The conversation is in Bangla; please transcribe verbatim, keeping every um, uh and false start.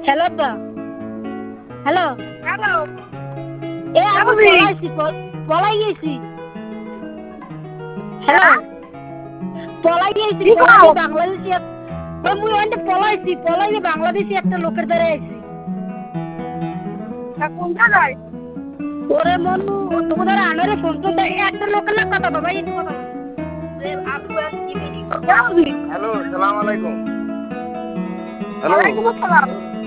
হ্যালো দা হ্যালো হ্যালো এ আমি পলাইছি পলাই গেছি হ্যালো পলাই গেছি পলাই বাংলাদেশি ওই মুই ওইটা পলাইছি পলাই বাংলাদেশি একটা লোকের দ্বারা আইছি কোন জায়গায় ওরে মনু তোমাদের আনারে ফোন তো একটা লোকের না কথা বাবা এই কথা হ্যালো হ্যালো সালাম আলাইকুম হ্যালো ওয়ালাইকুম আসসালাম